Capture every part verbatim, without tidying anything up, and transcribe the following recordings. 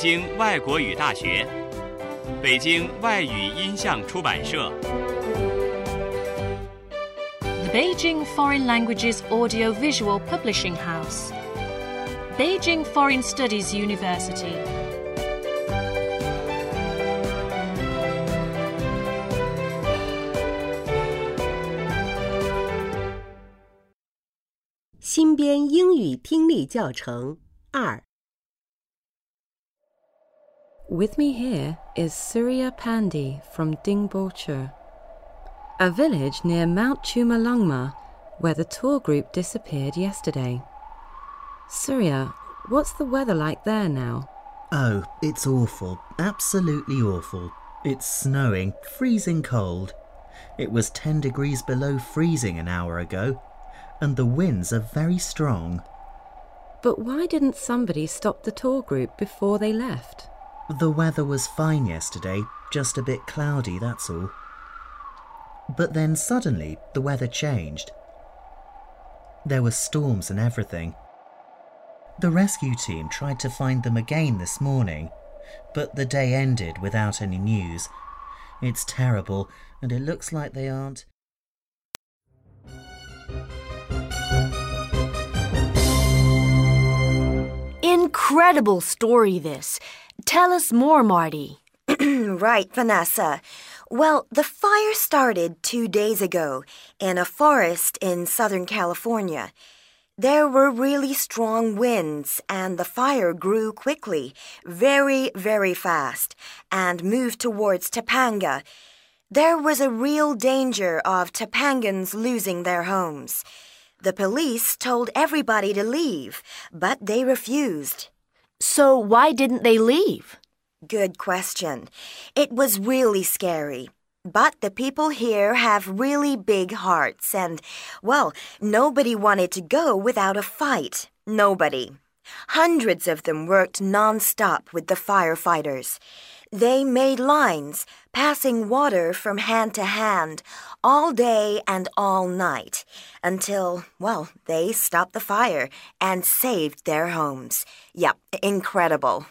京外国语大学、北京外语音像出版社。 The Beijing Foreign Languages Audio-Visual Publishing House. Beijing Foreign Studies University. 《新编英语听力教程二》 With me here is Surya Pandey from Dingboche, a village near Mount Chumalongma where the tour group disappeared yesterday. Surya, what's the weather like there now? Oh, it's awful. Absolutely awful. It's snowing, freezing cold. It was ten degrees below freezing an hour ago, and the winds are very strong. But why didn't somebody stop the tour group before they left? The weather was fine yesterday, just a bit cloudy, that's all. But then suddenly the weather changed. There were storms and everything. The rescue team tried to find them again this morning, but the day ended without any news. It's terrible, and it looks like they aren't... Incredible story, this. Tell us more, Marty. Right, Vanessa. Well, the fire started two days ago in a forest in Southern California. There were really strong winds, and the fire grew quickly, very, very fast, and moved towards Topanga. There was a real danger of Topangans losing their homes. The police told everybody to leave, but they refused. So why didn't they leave? Good question. It was really scary. But the people here have really big hearts and, well, nobody wanted to go without a fight. Nobody. Hundreds of them worked non-stop with the firefighters. They made lines, passing water from hand to hand, all day and all night, until, well, they stopped the fire and saved their homes. Yep, incredible.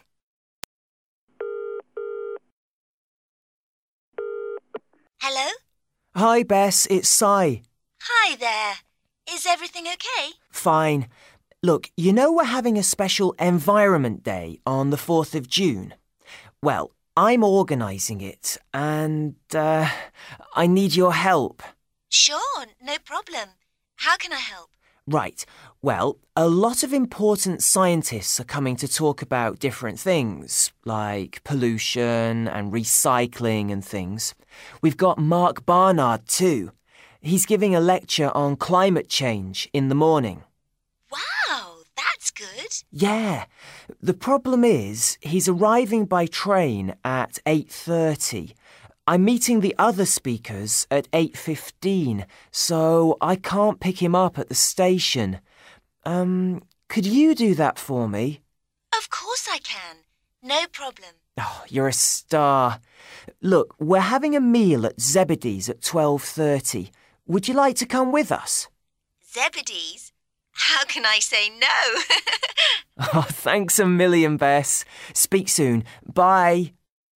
Hello? Hi, Bess, it's Si. Hi there. Is everything okay? Fine. Look, you know we're having a special Environment Day on the fourth of June? Well, I'm organising it, and, uh, I need your help. Sure, no problem. How can I help? Right. Well, a lot of important scientists are coming to talk about different things, like pollution and recycling and things. We've got Mark Barnard too. He's giving a lecture on climate change in the morning. Wow, that's good. Yeah. The problem is he's arriving by train at eight thirty. I'm meeting the other speakers at eight fifteen, so I can't pick him up at the station. Um, could you do that for me? Of course I can. No problem. Oh, you're a star. Look, we're having a meal at Zebedee's at twelve thirty. Would you like to come with us? Zebedee's? How can I say no? Oh, thanks a million, Bess. Speak soon. Bye.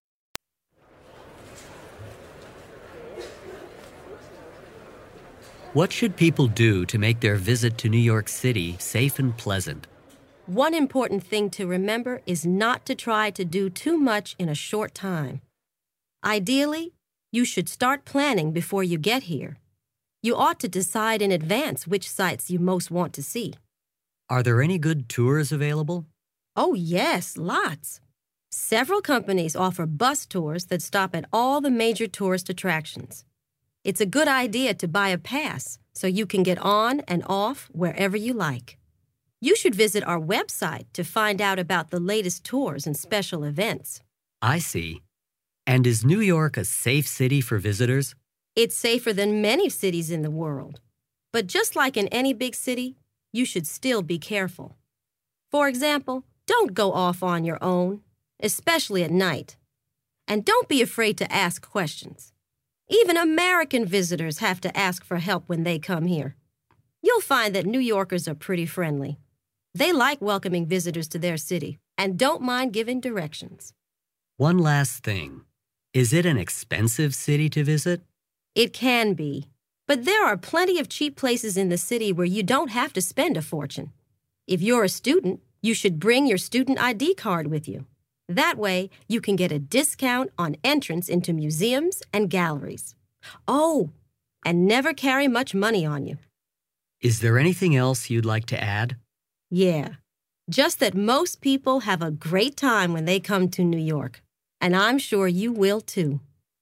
What should people do to make their visit to New York City safe and pleasant? One important thing to remember is not to try to do too much in a short time. Ideally, you should start planning before you get here. You ought to decide in advance which sites you most want to see. Are there any good tours available? Oh, yes, lots. Several companies offer bus tours that stop at all the major tourist attractions. It's a good idea to buy a pass so you can get on and off wherever you like. You should visit our website to find out about the latest tours and special events. I see. And is New York a safe city for visitors? It's safer than many cities in the world. But just like in any big city, you should still be careful. For example, don't go off on your own, especially at night. And don't be afraid to ask questions. Even American visitors have to ask for help when they come here. You'll find that New Yorkers are pretty friendly. They like welcoming visitors to their city. and don't mind giving directions. One last thing. Is it an expensive city to visit? It can be, but there are plenty of cheap places in the city where you don't have to spend a fortune. If you're a student, you should bring your student I D card with you. That way, you can get a discount on entrance into museums and galleries. Oh, and never carry much money on you. Is there anything else you'd like to add? Yeah, just that most people have a great time when they come to New York, and I'm sure you will too.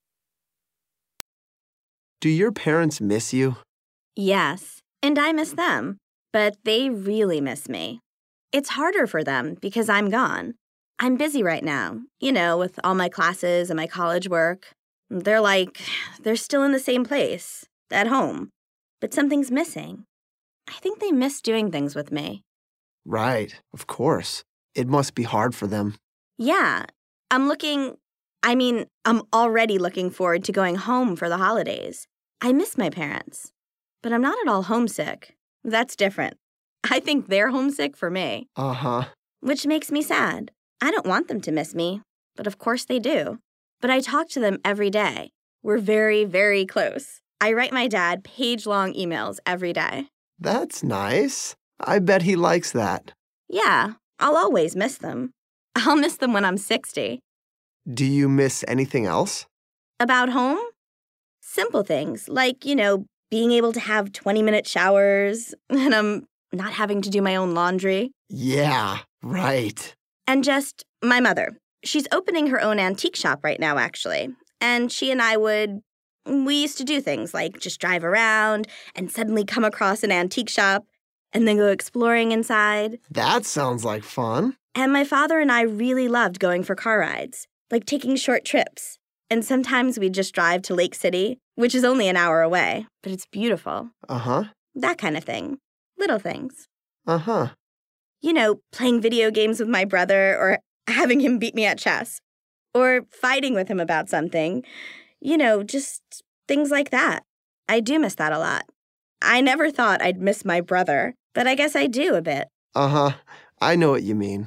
Do your parents miss you? Yes, and I miss them, but they really miss me. It's harder for them because I'm gone. I'm busy right now, you know, with all my classes and my college work. They're like, they're still in the same place, at home, but something's missing. I think they miss doing things with me. Right, of course. It must be hard for them. Yeah, I'm looking, I mean, I'm already looking forward to going home for the holidays. I miss my parents, but I'm not at all homesick. That's different. I think they're homesick for me. Uh-huh. Which makes me sad. I don't want them to miss me, but of course they do. But I talk to them every day. We're very, very close. I write my dad page-long emails every day. That's nice. I bet he likes that. Yeah, I'll always miss them. I'll miss them when I'm sixty. Do you miss anything else? About home? Simple things, like, you know, being able to have twenty-minute showers, and I'm not having to do my own laundry. Yeah, right. And just my mother. She's opening her own antique shop right now, actually. And she and I would, we used to do things like just drive around and suddenly come across an antique shop and then go exploring inside. That sounds like fun. And my father and I really loved going for car rides, like taking short trips. And sometimes we'd just drive to Lake City, which is only an hour away, but it's beautiful. Uh-huh. That kind of thing. Little things. Uh-huh. You know, playing video games with my brother or having him beat me at chess or fighting with him about something. You know, just things like that. I do miss that a lot. I never thought I'd miss my brother, but I guess I do a bit. Uh-huh. I know what you mean.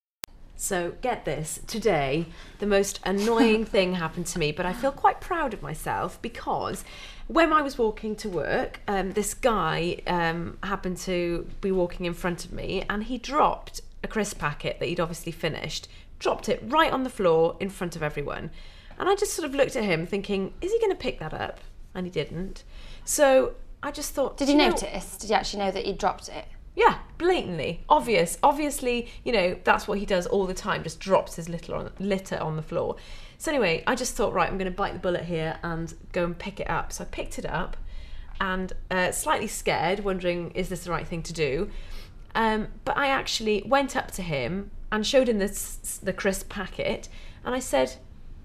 So, get this, today the most annoying thing happened to me, but I feel quite proud of myself because when I was walking to work, um, this guy um, happened to be walking in front of me and he dropped a crisp packet that he'd obviously finished, dropped it right on the floor in front of everyone. And I just sort of looked at him thinking, is he going to pick that up? And he didn't. So I just thought... Did you, you notice? Know, Did you actually know that he dropped it? Yeah, blatantly. Obvious. Obviously, you know, that's what he does all the time, just drops his litter on, litter on the floor. So anyway, I just thought, right, I'm going to bite the bullet here and go and pick it up. So I picked it up and uh, slightly scared, wondering, is this the right thing to do? Um, but I actually went up to him and showed him this, the crisp packet and I said,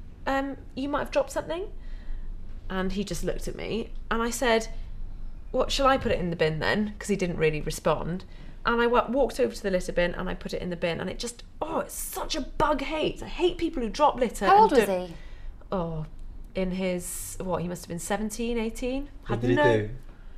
um, you might have dropped something? And he just looked at me and I said, what, shall I put it in the bin then? Because he didn't really respond. And I w- walked over to the litter bin and I put it in the bin and it just, oh, it's such a bug hate. I hate people who drop litter. How old and was he? Oh, in his, what, he must have been seventeen, eighteen? What did he do?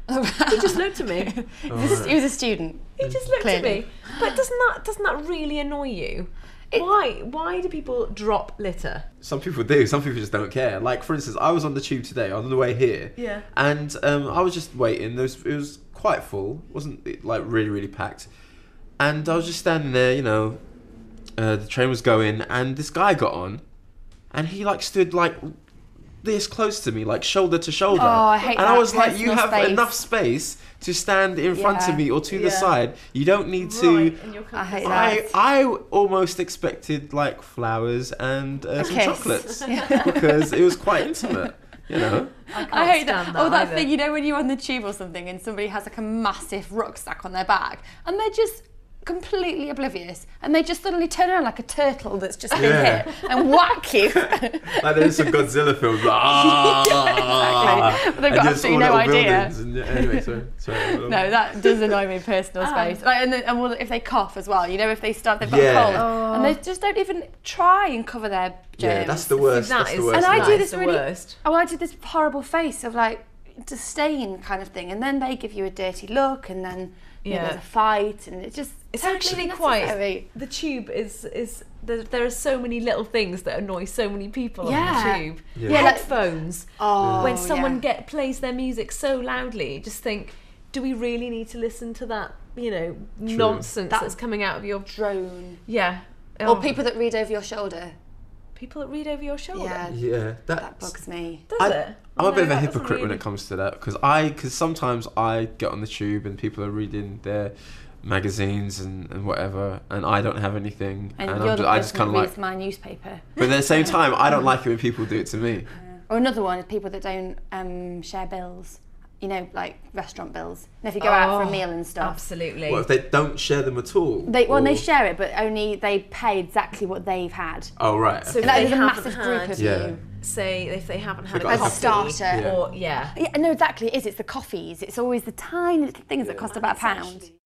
He just looked at me. Oh, right. He was a student. He just looked Clearly. at me. But doesn't that doesn't that really annoy you? It, why? Why do people drop litter? Some people do. Some people just don't care. Like, for instance, I was on the tube today on the way here. Yeah. And um, I was just waiting. There was, it was quite full. It wasn't like really, really packed. And I was just standing there, you know. Uh, the train was going, and this guy got on, and he like stood like this close to me, like shoulder to shoulder. Oh, I hate and that. I was like, you have space. enough space to stand in front Yeah. of me or to Yeah. the side. You don't need to. Right, and you're I hate I, that. I almost expected like flowers and uh, some kiss. chocolates because it was quite intimate, you know. I, can't I hate stand that. that. Oh, that either. thing, you know, when you're on the tube or something and somebody has like a massive rucksack on their back and they're just completely oblivious and they just suddenly turn around like a turtle that's just been Yeah. hit and whack you. Like there's some Godzilla films. Like, ah, Exactly. But they've and got just all absolutely no little idea. buildings And, anyway, sorry. sorry No, that does annoy me, personal Um, space. Like, and, then, and well, if they cough as well, you know, if they start, they've got Yeah. a cold, Oh. and they just don't even try and cover their germs. Yeah, that's the worst. That That's is- the worst. And I That do is this the really. worst. Oh, I did this horrible face of like, disdain kind of thing, and then they give you a dirty look, and then you know, Yeah. there's a fight, and it just It's totally actually unnecessary. quite. The tube is is there, there are so many little things that annoy so many people Yeah. on the tube. Yeah. Yeah, like- Headphones. Oh, when someone yeah. get plays their music so loudly, you just think, do we really need to listen to that? You know, nonsense That that's coming out of your drone. Yeah. Or people that read over your shoulder. People that read over your shoulder. Yeah. Yeah, That bugs me. Does I, it? I'm a bit of No, a that doesn't hypocrite when really- it comes to that because I, because sometimes I get on the tube and people are reading their magazines and, and whatever, and I don't have anything, And, and, you're I'm the just, I person just kind that of reads like. my newspaper. But at the same time, I don't like it when people do it to me. Or another one is people that don't um, share bills. You know, like restaurant bills. And if you go out for a Oh, meal and stuff. Absolutely. What if they don't share them at all? They, well, Or- they share it, but only they pay exactly what they've had. Oh right. So if Like, they there's a haven't massive group had, of Yeah. you. say if they haven't had They've a got a coffee, starter. or yeah. Yeah, no, exactly. It is. It's the coffees. It's always the tiny little things that cost about a pound.